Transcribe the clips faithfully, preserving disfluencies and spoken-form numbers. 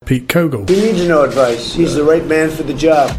Pete Kogel. He needs no advice. He's the right man for the job.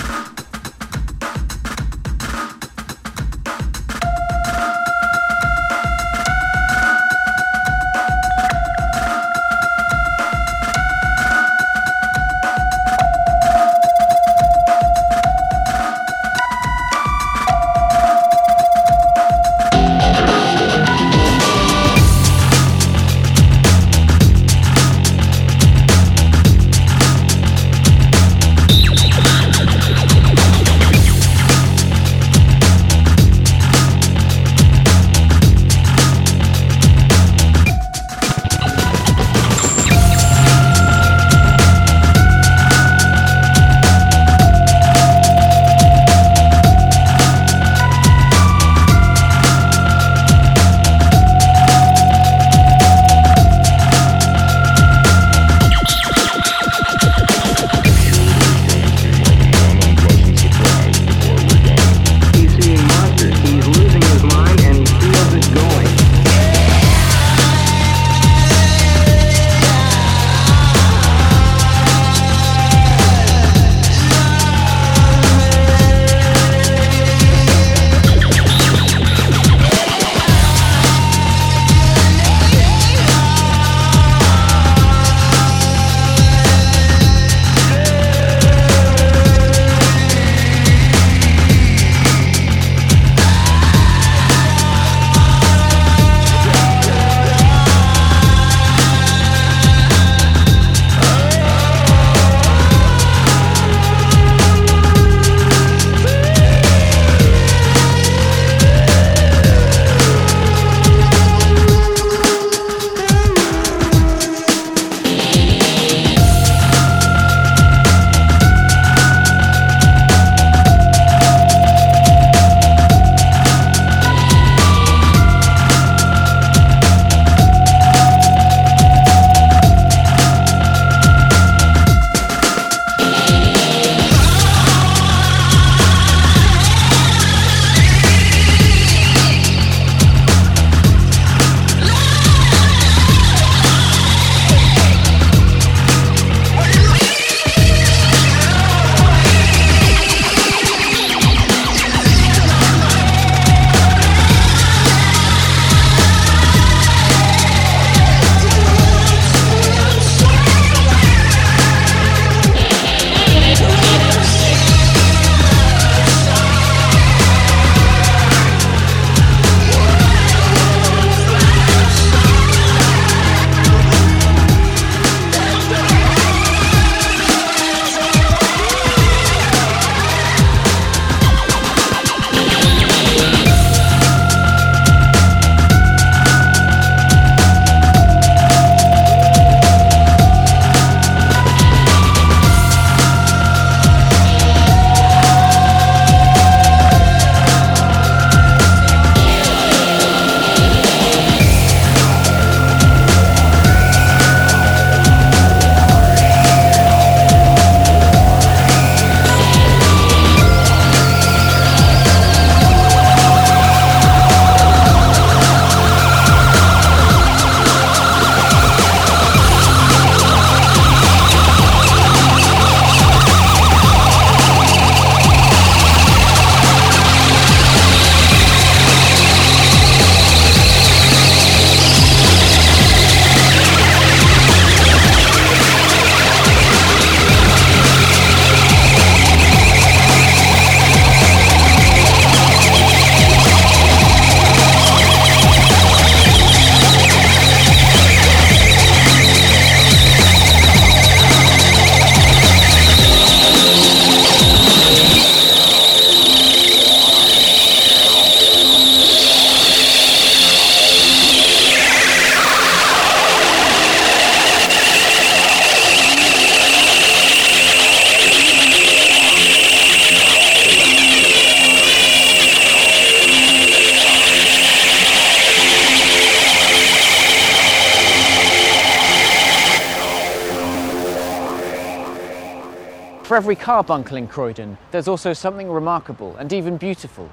For every carbuncle in Croydon, there's also something remarkable and even beautiful.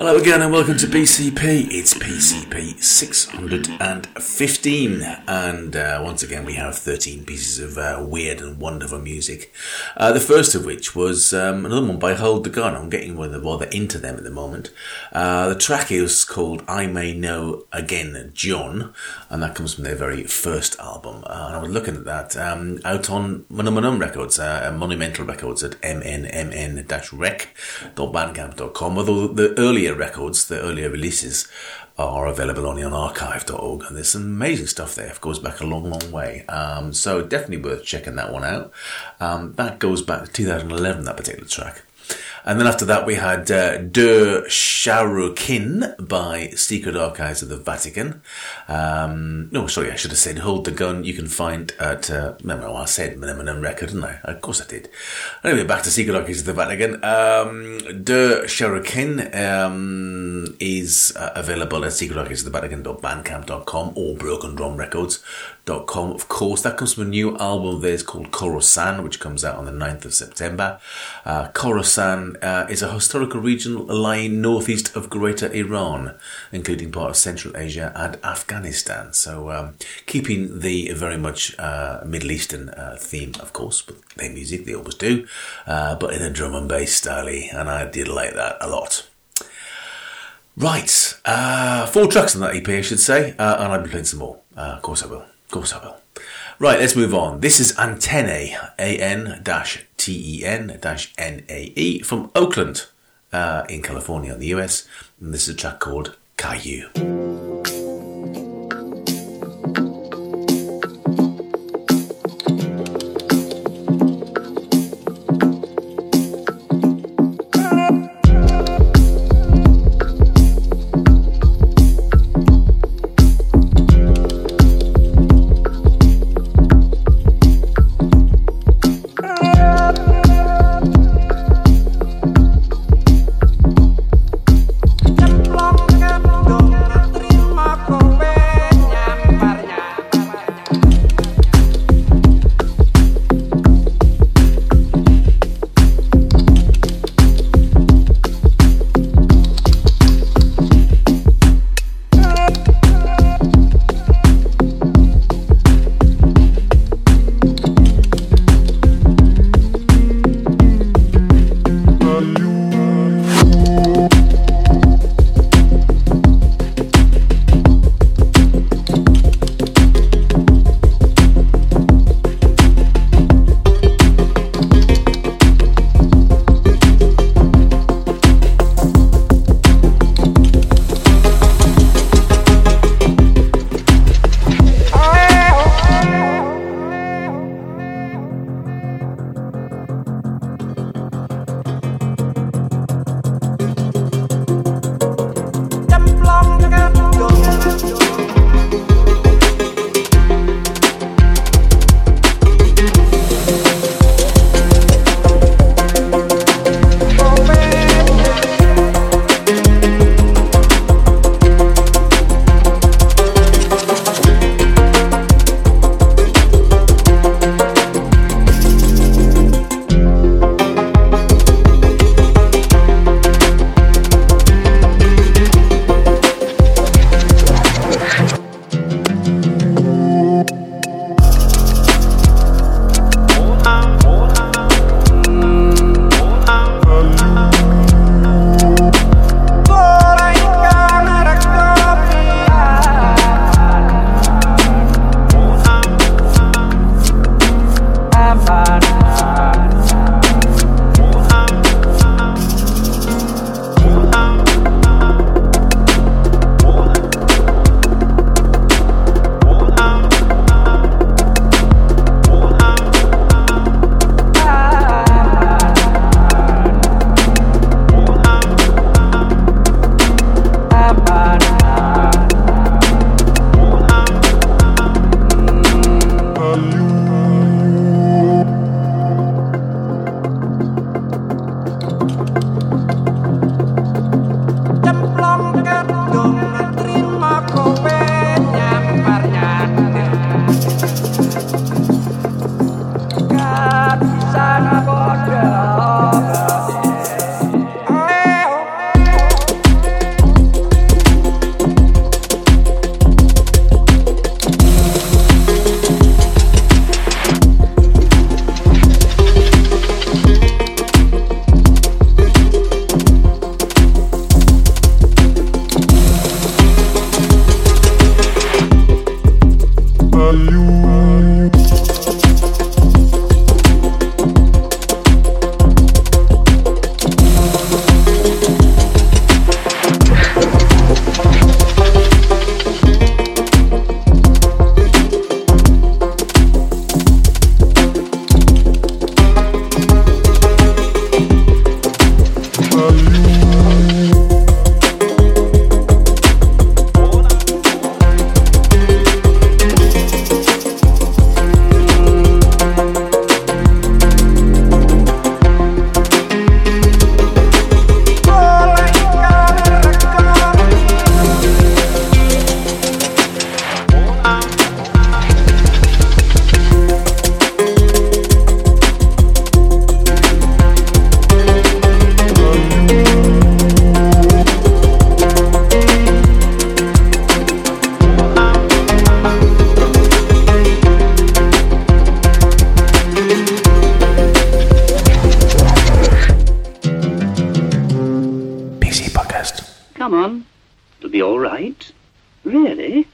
Hello again and welcome to B C P. It's P C P six hundred fifteen and uh, once again we have thirteen pieces of uh, weird and wonderful music. Uh, the first of which was um, another one by Hold the Gun. I'm getting rather, rather into them at the moment. Uh, the track is called I May Know Again John, and that comes from their very first album. Uh, and I was looking at that um, out on Manum Manum Records, uh, Monumental Records at m n m n dash rec dot bandcamp dot com, although the earlier records, the earlier releases, are available only on archive dot org, and there's some amazing stuff there. It goes back a long, long way. Um, so definitely worth checking that one out. Um, that goes back to two thousand eleven, that particular track. And then after that we had uh, De Sharukin by Secret Archives of the Vatican. Um, no, sorry, I should have said Hold the Gun. You can find at, uh, remember I said Minimum Record, didn't I? Of course I did. Anyway, back to Secret Archives of the Vatican. Um, De Sharukin um, is uh, available at secret archives of the vatican dot bandcamp dot com or broken drum records dot com. Of course, that comes from a new album of theirs called Khorasan, which comes out on the ninth of September. Uh, Khorasan uh, is a historical region lying northeast of Greater Iran, including part of Central Asia and Afghanistan. So, um, keeping the very much uh, Middle Eastern uh, theme, of course, with their music, they always do, uh, but in a drum and bass style, and I did like that a lot. Right, uh, four tracks on that E P, I should say, uh, and I'll be playing some more. Uh, of course I will. Of course I will. Right, let's move on. This is Antennae, A N T E N N A E, from Oakland uh, in California in the U S. And this is a track called Caillou. Long come on. It'll be all right. Really?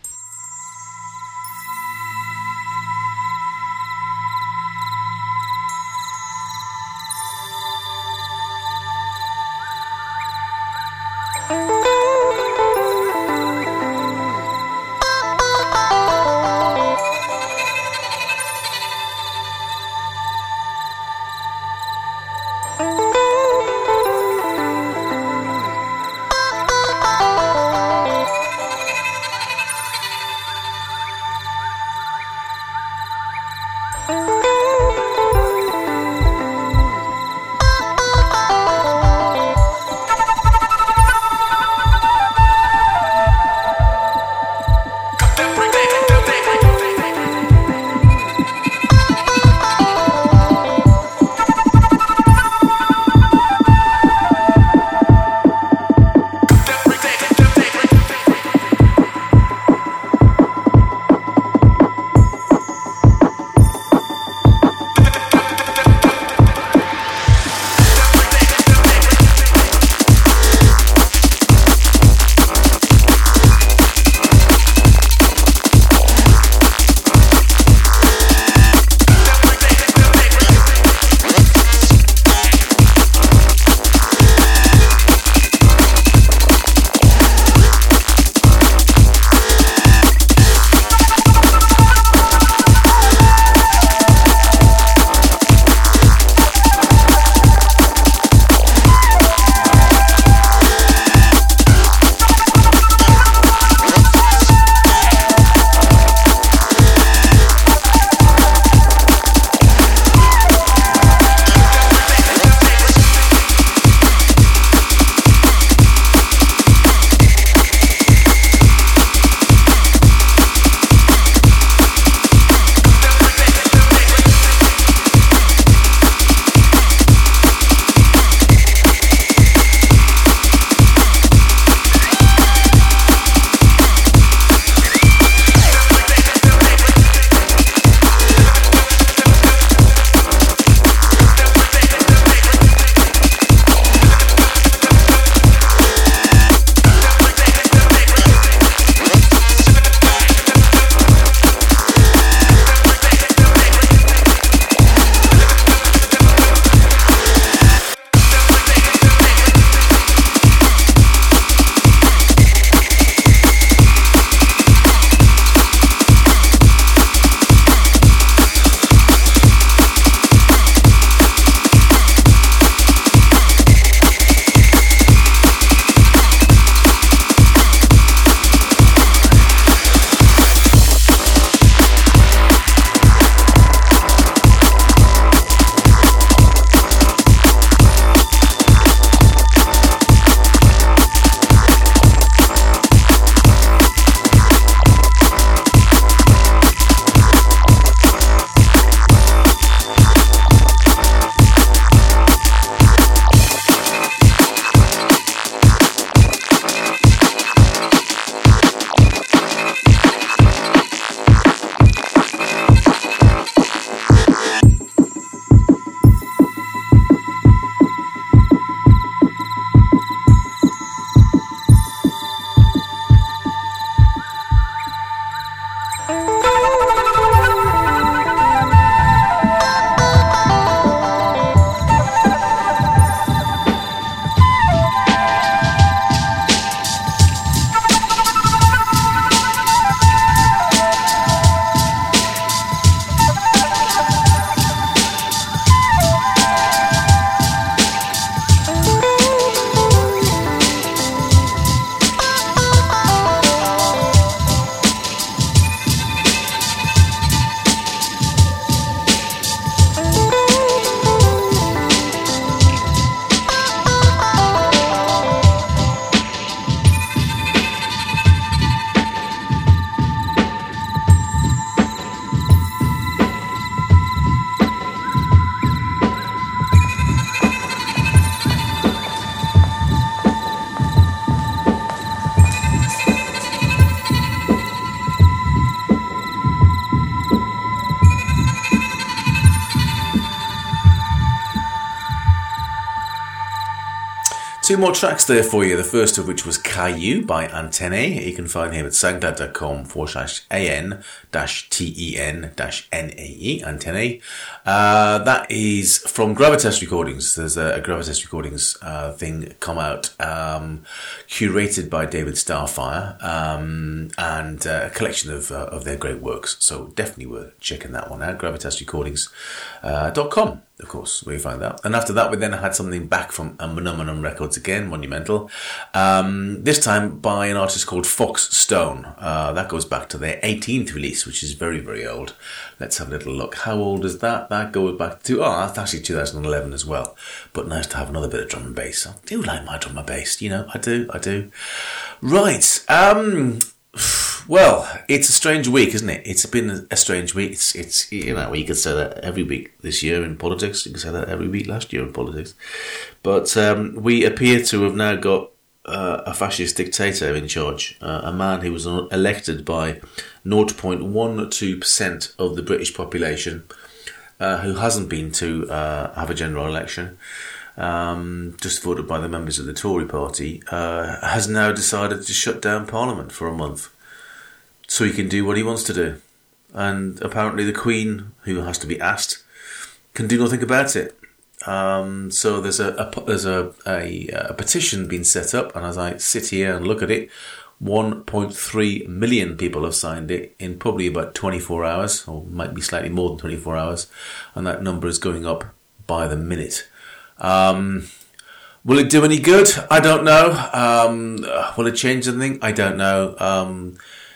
Two more tracks there for you. The first of which was Caillou by Antennae. You can find him at soundcloud.com forward slash A-N dash T-E-N dash N-A-E, Antennae. Uh, that is from Gravitas Recordings. There's a, a Gravitas Recordings uh, thing come out, um, curated by David Starfire, um, and uh, a collection of uh, of their great works. So definitely worth checking that one out. gravitas recordings dot com. Of course, where you find that. And after that, we then had something back from Monumentum Records again, Monumental. Um, this time by an artist called Fox Stone. Uh, that goes back to their eighteenth release, which is very, very old. Let's have a little look. How old is that? That goes back to, oh, that's actually two thousand eleven as well. But nice to have another bit of drum and bass. I do like my drum and bass, you know, I do, I do. Right, um... well, it's a strange week, isn't it? It's been a strange week. It's, it's you know, you could say that every week this year in politics. You could say that every week last year in politics. But um, we appear to have now got uh, a fascist dictator in charge, uh, a man who was elected by zero point one two percent of the British population, uh, who hasn't been to uh, have a general election. Um, just voted by the members of the Tory party, uh, has now decided to shut down Parliament for a month so he can do what he wants to do. And apparently the Queen, who has to be asked, can do nothing about it. Um, so there's a, a there's a, a, a petition being set up, and as I sit here and look at it, one point three million people have signed it in probably about twenty-four hours, or might be slightly more than twenty-four hours, and that number is going up by the minute. Um, will it do any good? I don't know. Um, will it change anything? I don't know. Um,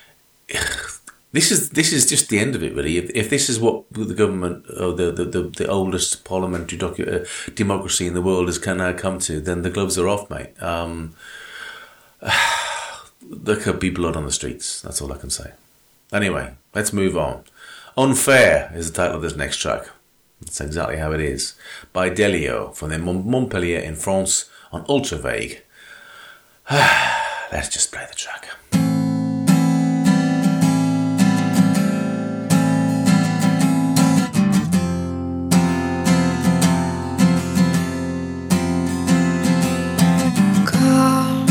this is this is just the end of it, really. If, if this is what the government, or the the, the, the oldest parliamentary docu- uh, democracy in the world has can now come to, then the gloves are off, mate. Um, there could be blood on the streets. That's all I can say. Anyway, let's move on. Unfair is the title of this next track. That's exactly how it is. By Delio from their Montpellier in France on Ultra Vague. Let's just play the track. Come,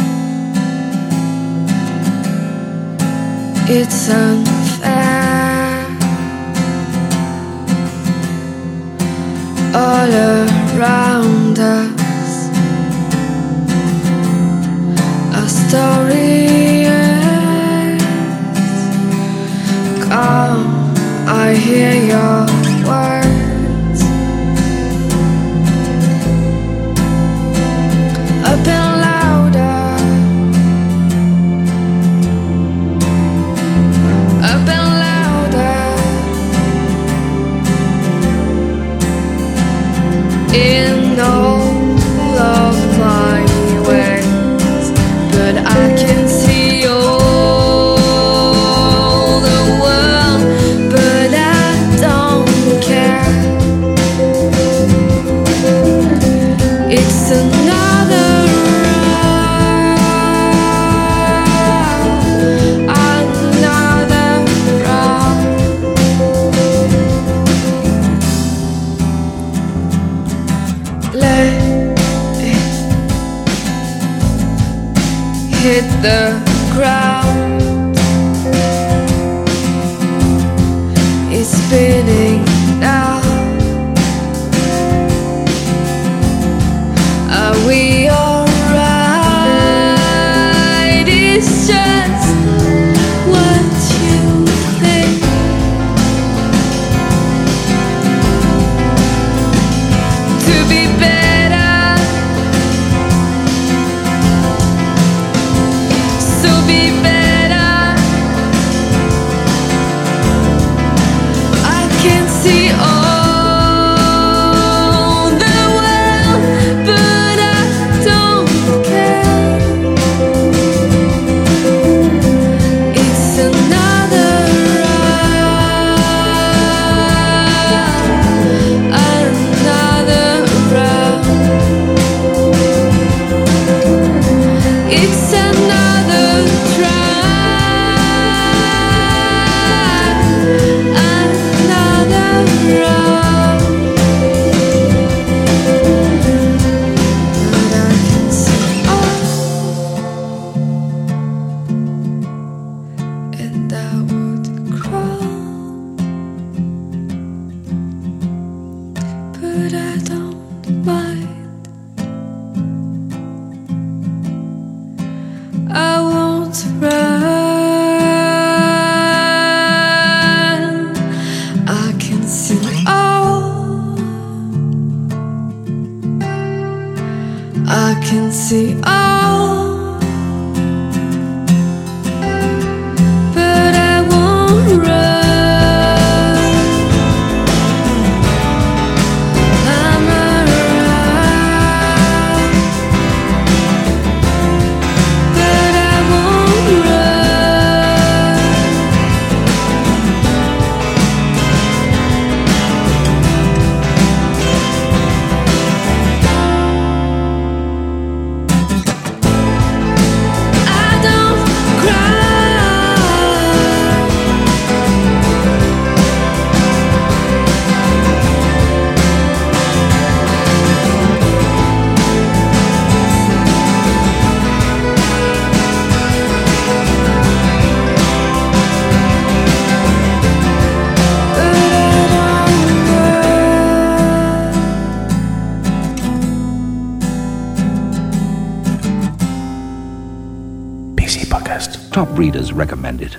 it's unfair. All around us, a story ends. Come, I hear your words, up and louder, up and in all of my ways, but I can see all the world, but I don't care. It's another round, another round. Let hit the ground. It's spinning now. Are we alright? It's just what you think. To be better, so be better. I can see all the world, but I don't care. It's another round, another round. It's another try, another round. but I don't mind. I won't run. I can see all. I can see all. But I won't run. Top readers recommended.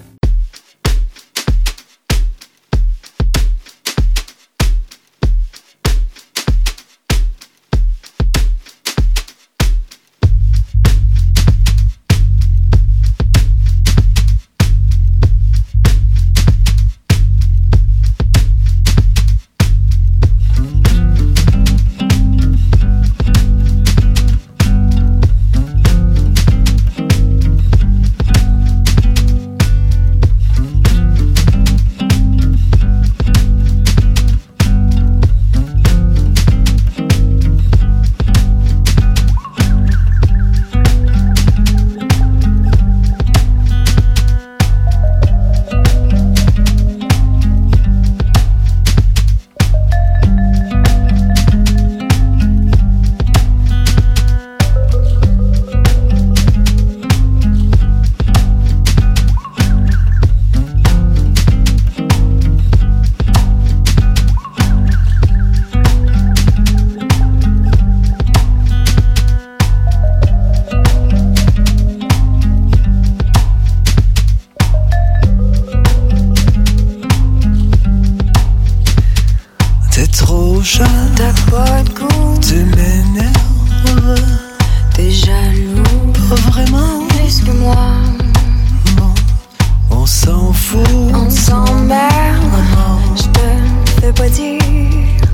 T'as pas de goût, tu m'énerves. t'es jaloux, Pas vraiment, plus que moi. bon, on s'en fout. On s'emmerde, je te fais pas dire.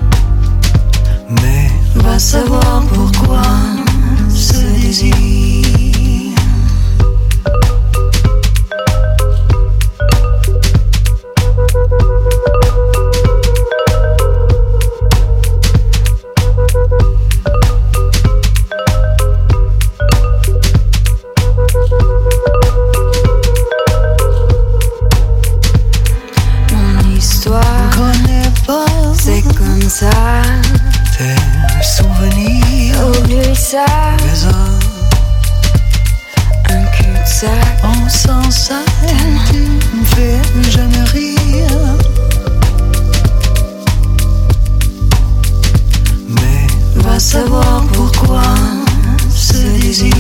Mais Va savoir pourquoi ce désir. Mon histoire, Connais pas, c'est comme ça. tes souvenirs. Oublie ça, Les uns, un cul-de-sac. on s'en sert. Tu me fais jamais rire. Mais Va savoir pourquoi ce désir.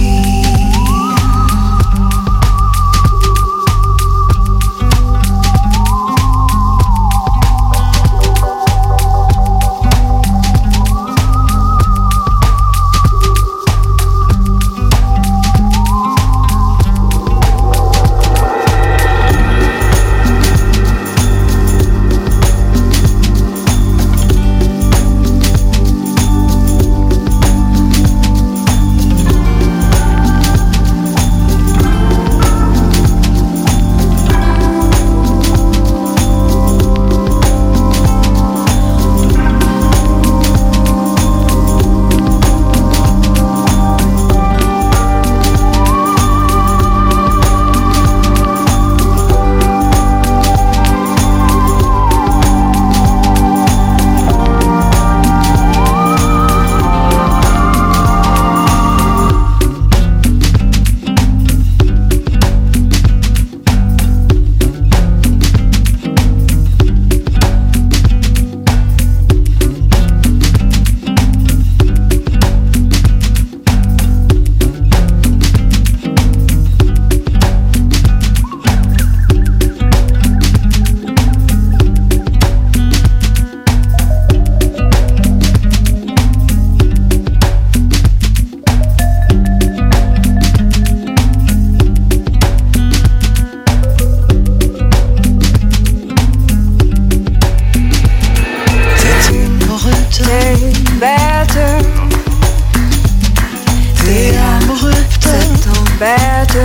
bête.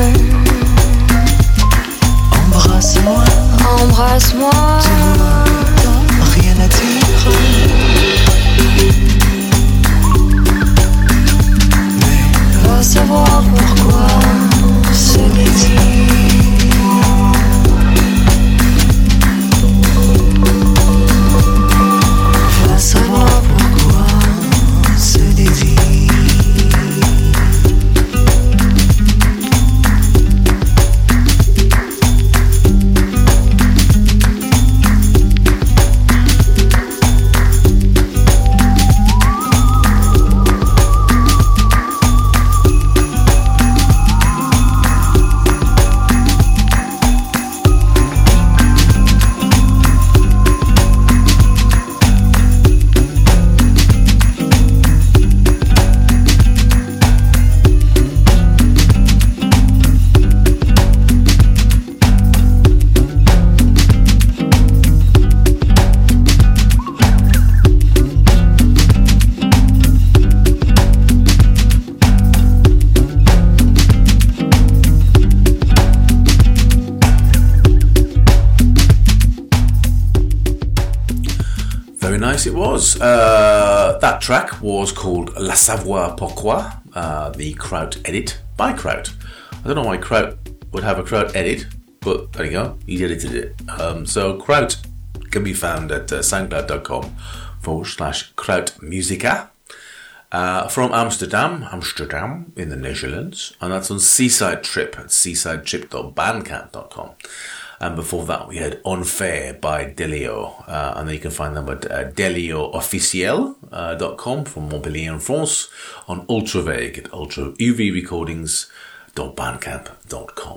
Embrasse-moi, Embrasse-moi. tu vois, t'as rien à dire. Mais Va savoir pourquoi ce désir. Va savoir pourquoi ce désir. It was. Uh, that track was called La Savoir Pourquoi, uh, the Kraut edit by Kraut. I don't know why Kraut would have a Kraut edit, but there you go, he edited it. Um, so Kraut can be found at uh, soundcloud.com forward slash Kraut Musica. Uh, from Amsterdam, Amsterdam in the Netherlands, and that's on Seaside Trip at seaside trip dot bandcamp dot com. And before that, we had Unfair by Delio. Uh, and then you can find them at uh, delio officiel dot com from Montpellier in France, on Ultraveg at ultra u v recordings dot bandcamp dot com.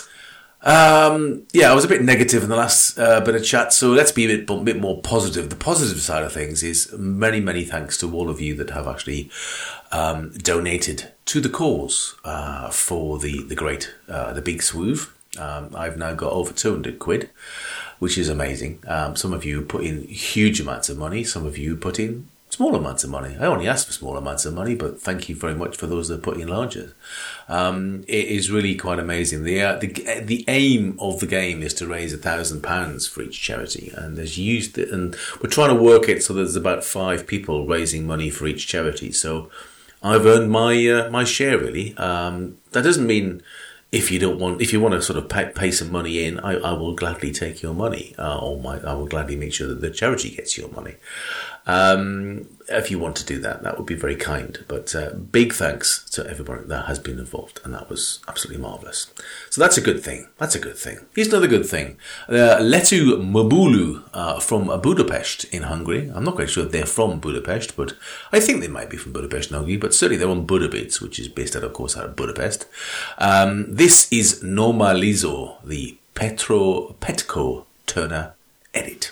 Um, yeah, I was a bit negative in the last uh, bit of chat, so let's be a bit, a bit more positive. The positive side of things is many, many thanks to all of you that have actually um, donated to the cause uh, for the, the great, uh, the big swoove. Um, I've now got over two hundred quid, which is amazing. Um, some of you put in huge amounts of money. Some of you put in small amounts of money. I only asked for small amounts of money, but thank you very much for those that put in larger. Um, it is really quite amazing. The, uh, the the aim of the game is to raise a thousand pounds for each charity, and there's used it, and we're trying to work it so there's about five people raising money for each charity. So I've earned my uh, my share really. Um, that doesn't mean. If you don't want, if you want to sort of pay, pay some money in, I, I will gladly take your money, uh, or my, I will gladly make sure that the charity gets your money. Um, if you want to do that, that would be very kind. But uh, big thanks to everybody that has been involved, and that was absolutely marvellous. So that's a good thing. That's a good thing. Here's another good thing. Uh, Letu Mabulu uh, from Budapest in Hungary. I'm not quite sure if they're from Budapest, but I think they might be from Budapest in Hungary. But certainly they're on Budapest, which is based out, of course, out of Budapest. Um, this is Normalizo, the Petro Petco Turner edit.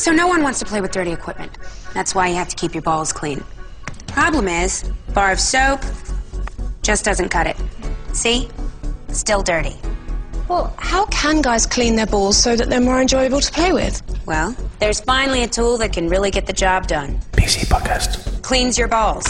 So no one wants to play with dirty equipment. That's why you have to keep your balls clean. Problem is, bar of soap just doesn't cut it. See? Still dirty. Well, how can guys clean their balls so that they're more enjoyable to play with? Well, there's finally a tool that can really get the job done. P C Podcast. Cleans your balls.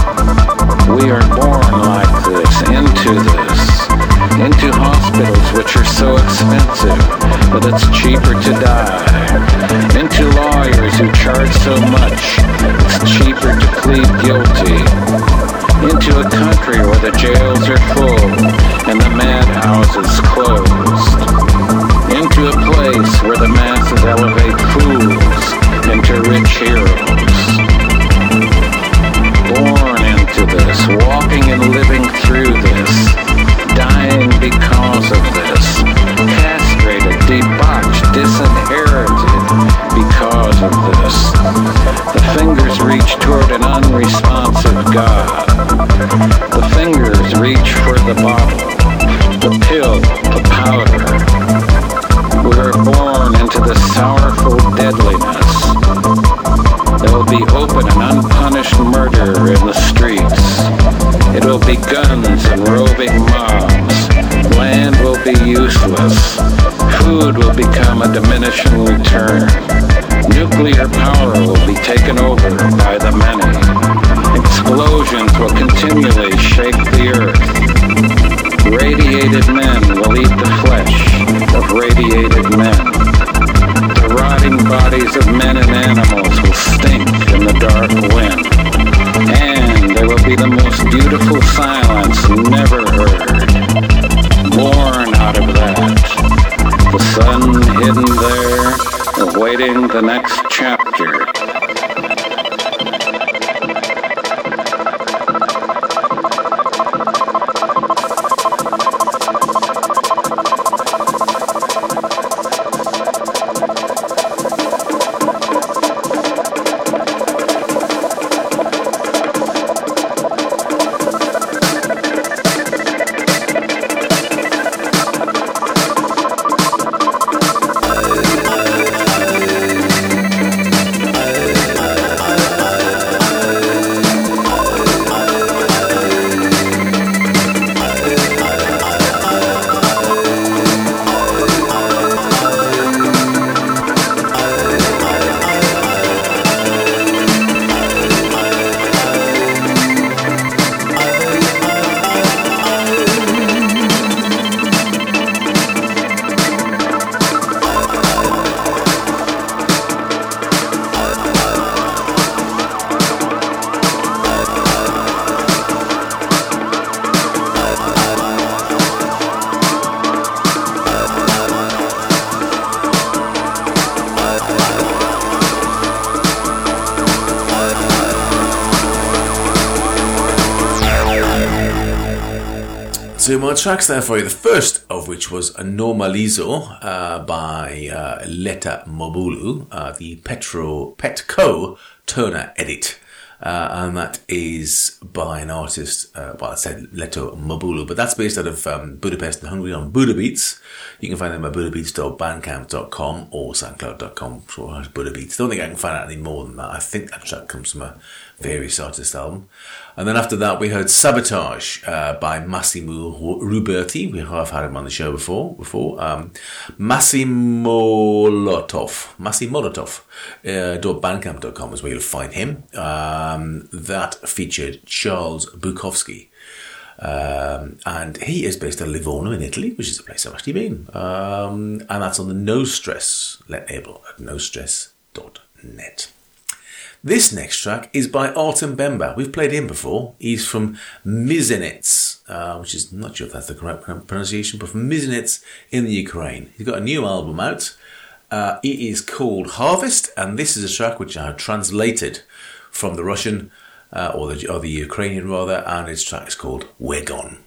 We are born like this, into this, into hospitals which that it's cheaper to die. Into lawyers who charge so much, it's cheaper to plead guilty. Into a country where the jails are full and the madhouses closed. Into a place where the masses elevate fools into rich heroes. Born into this, walking and living through this, dying because of this, castrated, debauched, disinherited because of this. The fingers reach toward an unresponsive God. The fingers reach for the bottle, the pill, the powder. We are born into this sorrowful deadliness. There will be open and unpunished murder in the streets. It will be guns and roving mobs. Land will be useless. Food will become a diminishing return. Nuclear power will be taken over by the many. Explosions will continually shake the earth. Radiated men will eat the flesh of radiated men. The rotting bodies of men and animals will stink in the dark wind. And there will be the most beautiful silence never heard. Born out of that. The sun hidden there, awaiting the next chapter. Two more tracks there for you. The first of which was Normalizo uh, by uh, Letta Mobulu, uh, the Petro Petco Turner edit. Uh, and that is by an artist, uh, well, I said Leto Mobulu, but that's based out of um, Budapest and Hungary on Buddha Beats. You can find them at buddha beats dot bandcamp dot com or soundcloud dot com for Buddha Beats. Don't think I can find out any more than that. I think that track comes from a various artist album. And then after that, we heard Sabotage uh, by Massimo Ruberti. We have had him on the show before. Before um, Massimolotov, Massimolotov uh, dot bandcamp dot com is where you'll find him. Um, that featured Charles Bukowski. Um, and he is based in Livorno in Italy, which is a place I've actually been. Um, and that's on the No Stress label at no stress dot net. This next track is by Artem Bemba. We've played him before. He's from Mizhenets, uh, which is, I'm not sure if that's the correct pronunciation, but from Mizhenets in the Ukraine. He's got a new album out. Uh, it is called Harvest, and this is a track which I have translated from the Russian, uh, or, the, or the Ukrainian rather, and its track is called We're Gone.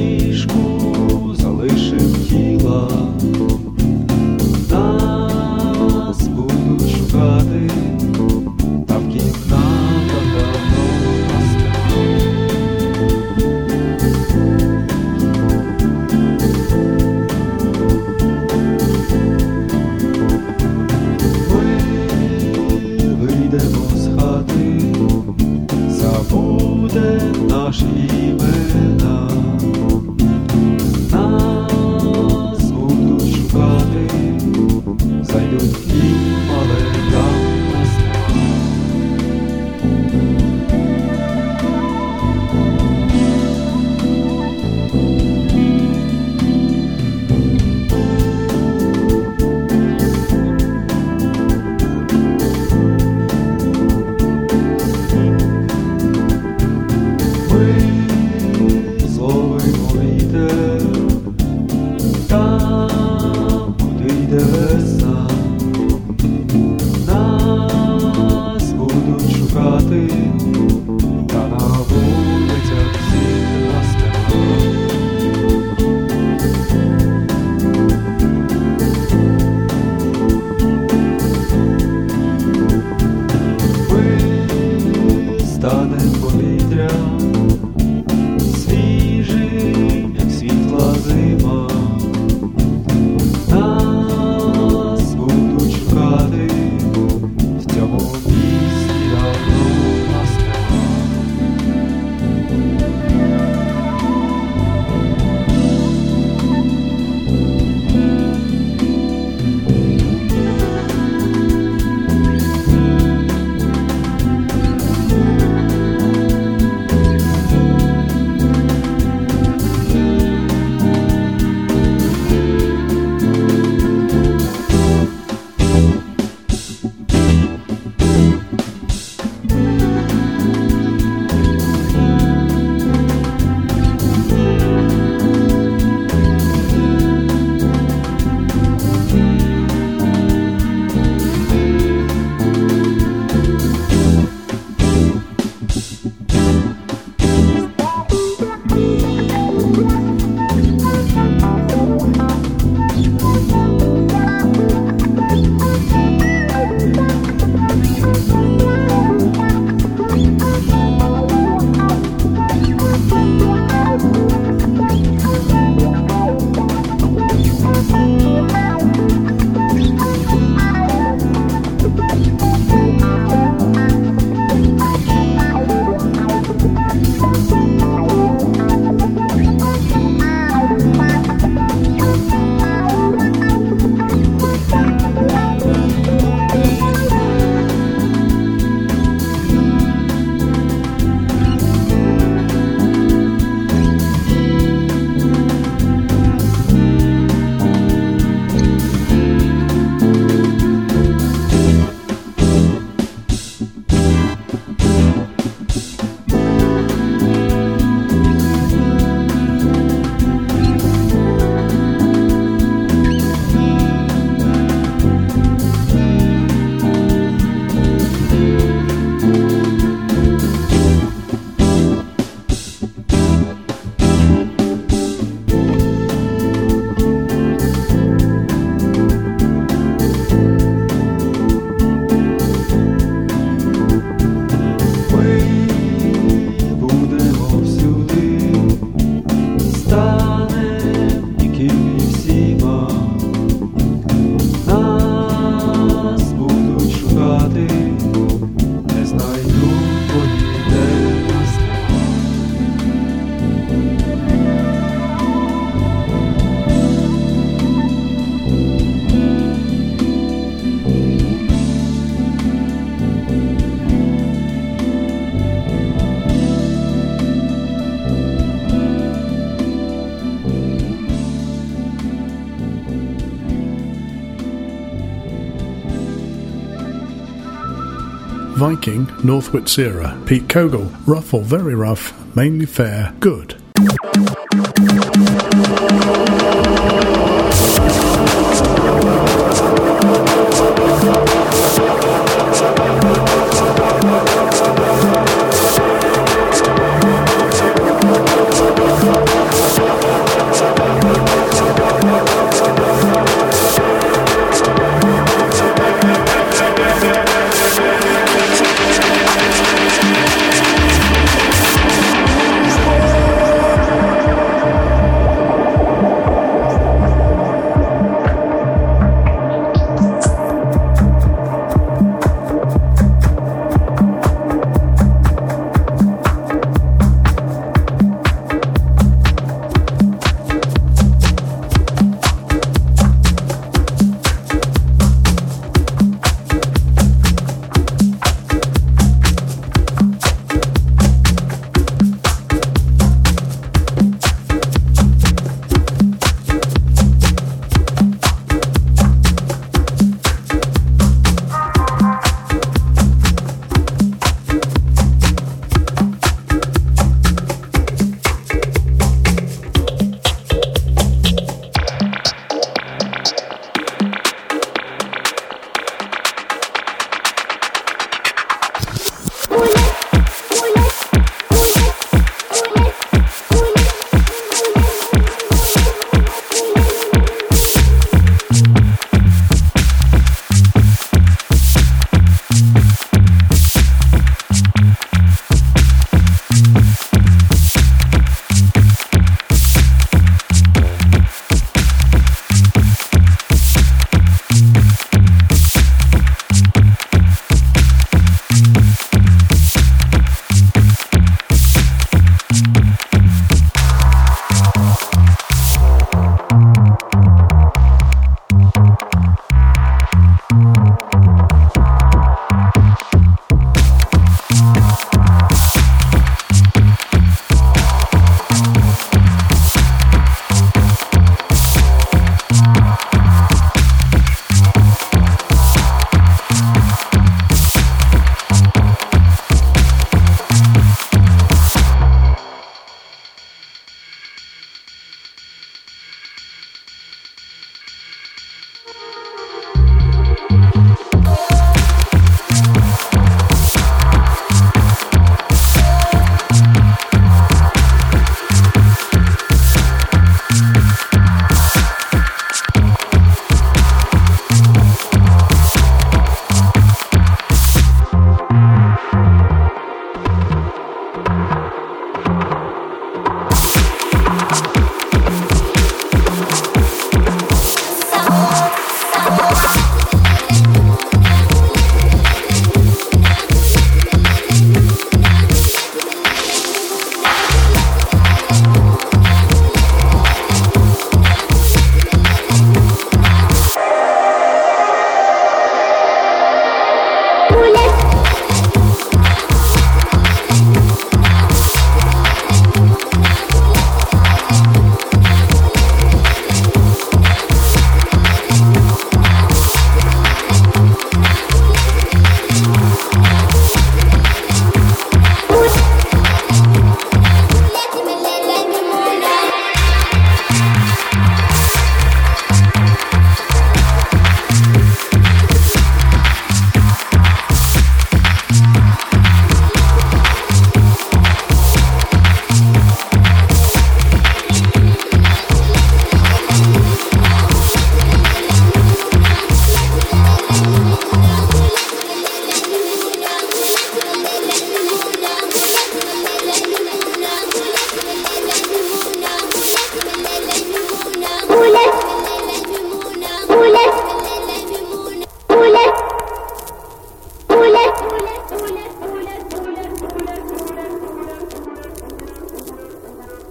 Залишив тіла на наші імена, нас будуть шукати, зайдуть к ним, але там нас нема. Viking, North Witsira, Pete Kogel, rough or very rough, mainly fair, good.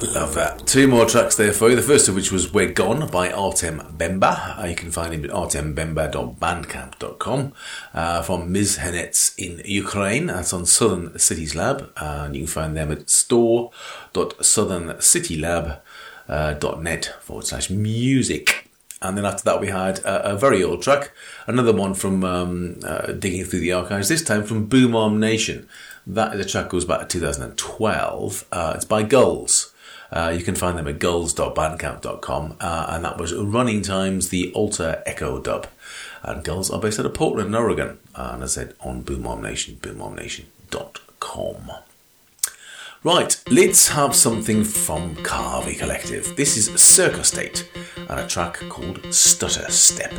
Love that. Two more tracks there for you. The first of which was We're Gone by Artem Bemba. Uh, you can find him at artem bemba dot bandcamp dot com. Uh, from Mizhenets in Ukraine. That's on Southern Cities Lab. Uh, and you can find them at store dot southern city lab dot net forward slash music. And then after that we had a, a very old track. Another one from um, uh, digging through the archives. This time from Boom Arm Nation. That is a track that goes back to two thousand twelve. Uh, it's by Gulls. Uh, you can find them at gulls dot bandcamp dot com, uh, and that was Running Times, the Alter Echo dub. And Gulls are based out of Portland, Oregon, uh, and as I said, on Boom Arm Nation, boom arm nation dot com. Right, let's have something from Carvey Collective. This is Circus State, and a track called Stutter Step.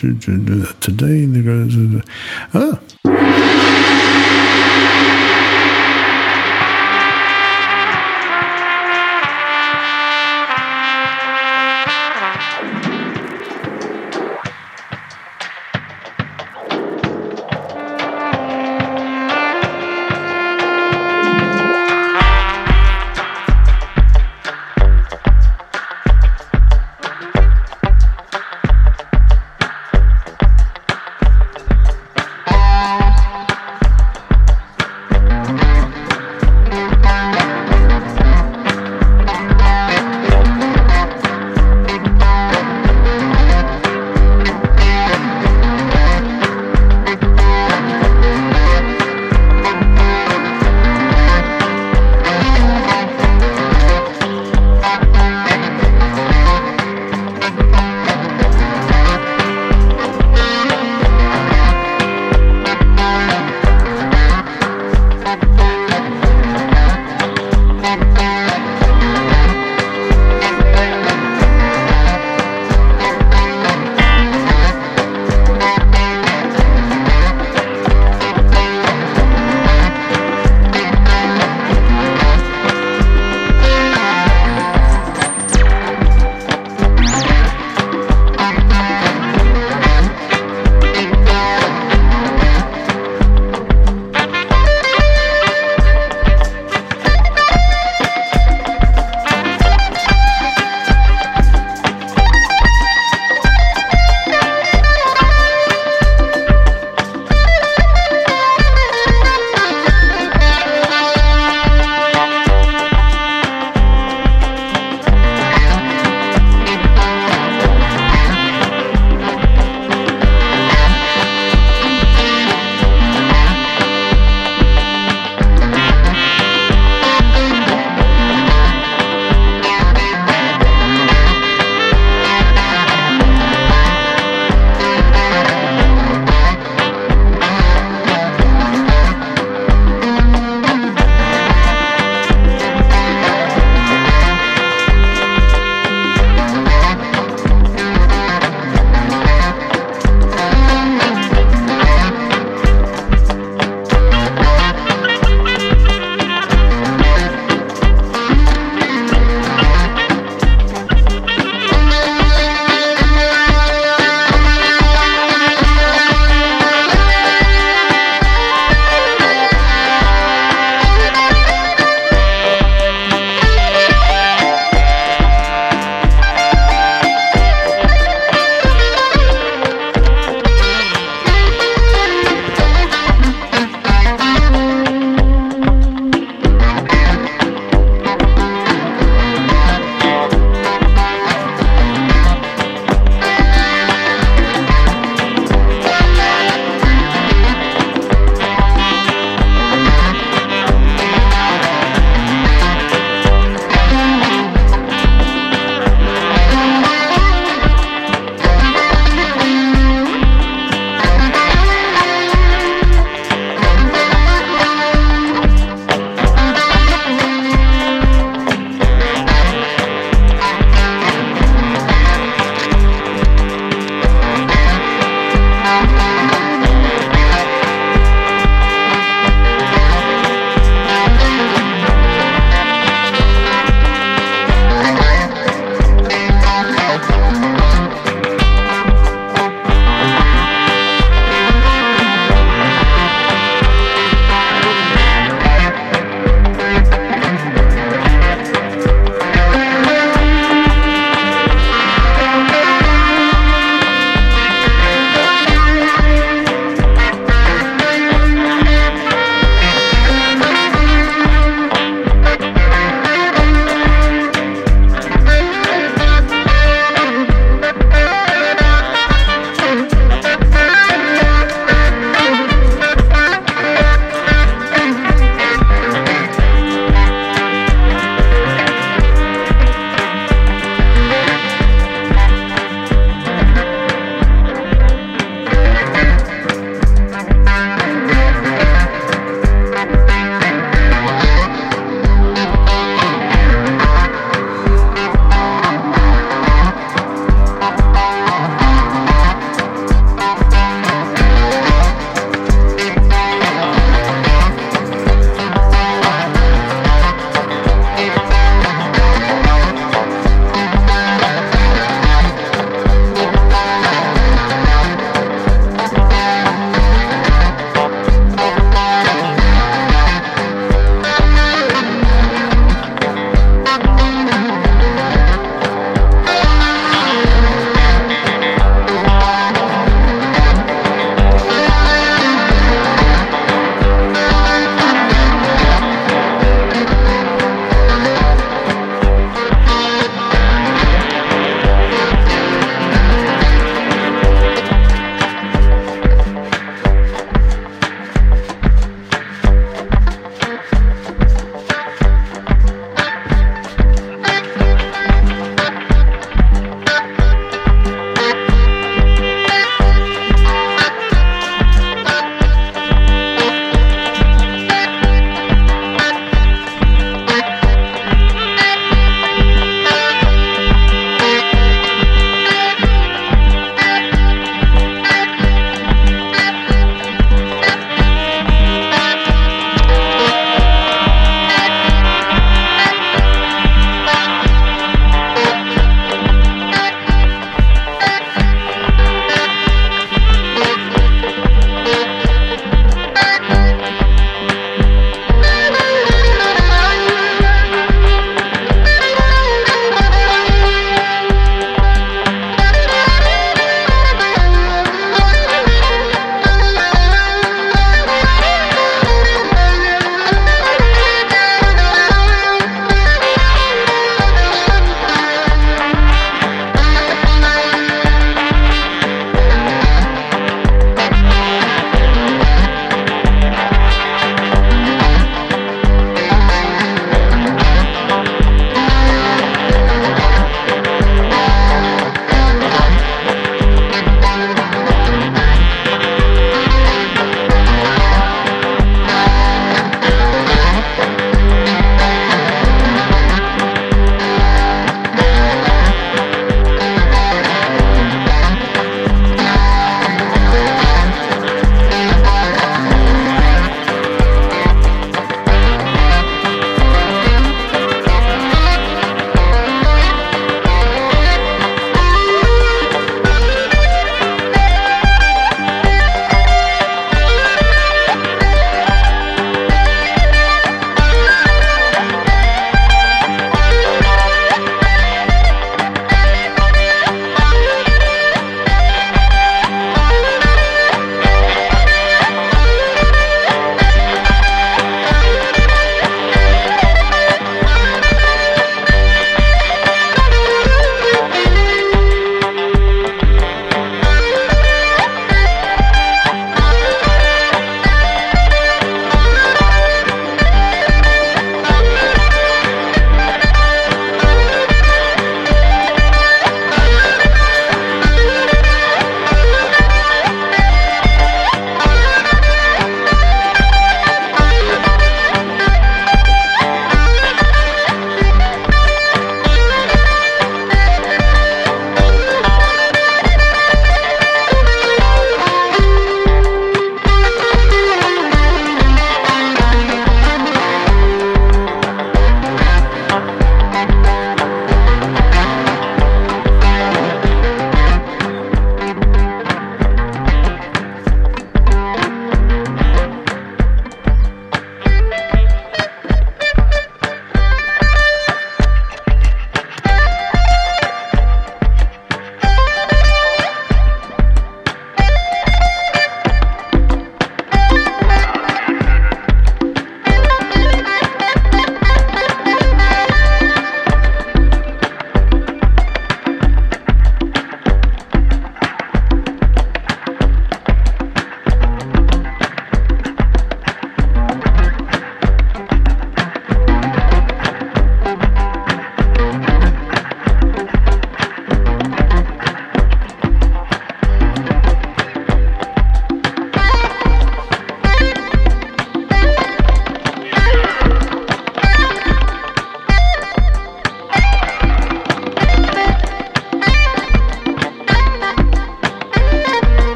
today there goes. Ah.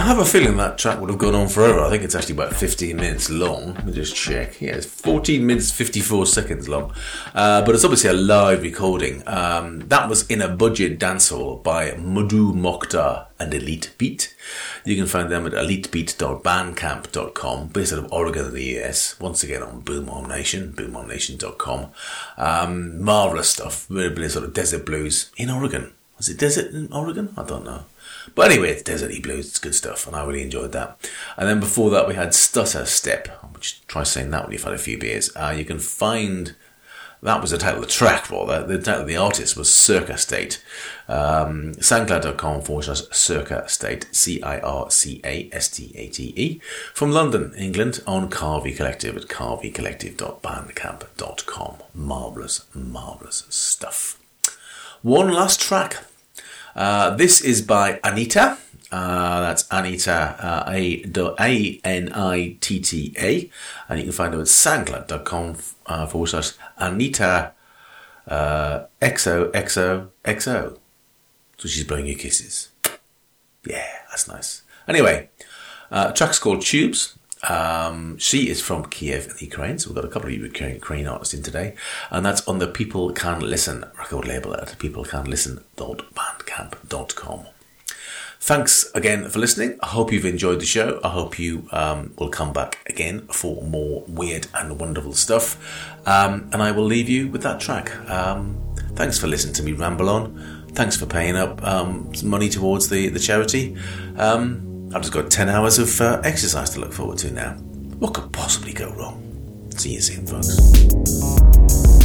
have a feeling that track would have gone on forever. I think it's actually about fifteen minutes long. Let me just check. Yeah, it's fourteen minutes, fifty-four seconds long. Uh, but it's obviously a live recording. Um, that was in a budget dancehall by Mudu Mokhtar and Elite Beat. You can find them at elite beat dot bandcamp dot com, based out of Oregon in the U S. Once again on Boom Home Nation, boom home nation dot com. Um, marvellous stuff. Really sort of desert blues in Oregon. Was it desert in Oregon? I don't know. But anyway, it's deserty blues, it's good stuff, and I really enjoyed that. And then before that we had Stutter Step, which try saying that when you've had a few beers. Uh, you can find, that was the title of the track rather, the title of the artist was Circa State. Um, soundcloud dot com forward slash Circa State, C I R C A S T A T E, from London, England, on Carvey Collective at carvey collective dot bandcamp dot com. Marvellous, marvellous stuff. One last track. Uh, this is by Anitta. Uh, that's Anitta, uh, A N I T T A. And you can find her at soundcloud dot com uh, forward slash Anitta uh, X O X O X O. So she's blowing you kisses. Yeah, that's nice. Anyway, uh, the track's called Tubes. Um, she is from Kiev in Ukraine, so we've got a couple of Ukrainian artists in today, and that's on the People Can Listen record label at people can listen dot bandcamp dot com. Thanks again for listening. I hope you've enjoyed the show. I hope you um, will come back again for more weird and wonderful stuff, um, and I will leave you with that track. Um, thanks for listening to me ramble on. Thanks for paying up um, some money towards the, the charity. Um, I've just got ten hours of uh, exercise to look forward to now. What could possibly go wrong? See you soon, folks.